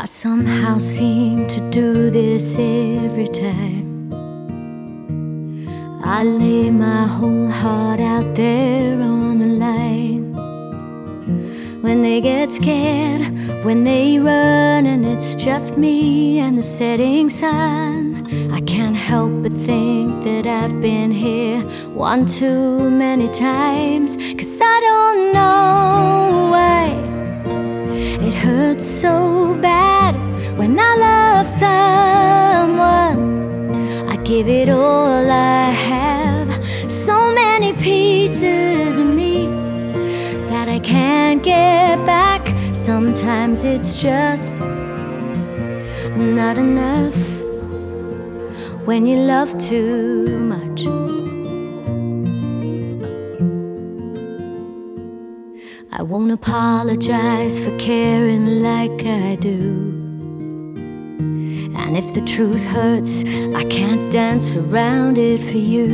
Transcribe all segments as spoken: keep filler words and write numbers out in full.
somehow seem to do this every time. I lay my whole heart out there on the line. When they get scared, when they run and it's just me and the setting sun, I can't help but think that I've been here one too many times. 'Cause I don't know why it hurts so bad when I love someone. I give it all I have, so many pieces of me that I can't get back. Sometimes it's just not enough when you love too much. I won't apologize for caring like I do, and if the truth hurts, I can't dance around it for you.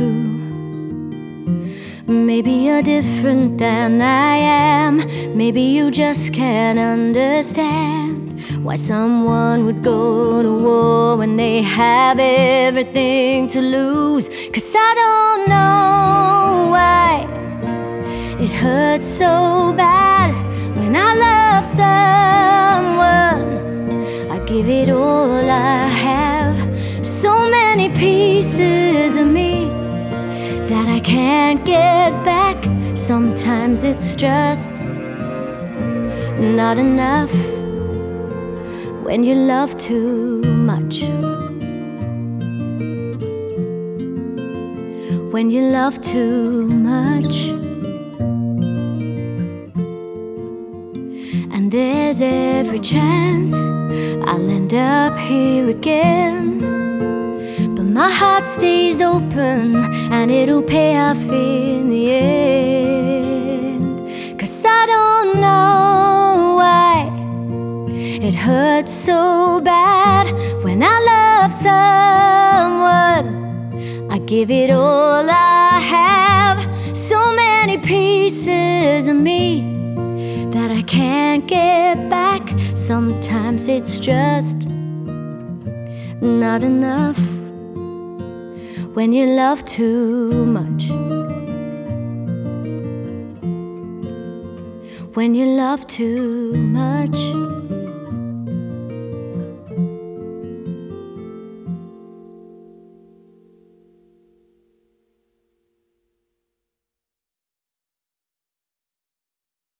Maybe you're different than I am. Maybe you just can't understand why someone would go to war when they have everything to lose. 'Cause I don't know why it hurts so bad when I love someone. I give it all I have, so many pieces of me that I can't get back. Sometimes it's just not enough when you love too much. When you love too much, and there's every chance I'll end up here again, but my heart stays open and it'll pay off in the end. 'Cause I don't know why it hurts so bad when I love someone. I give it all I have, so many pieces of me that I can't get back. Sometimes it's just not enough when you love too much. When you love too much.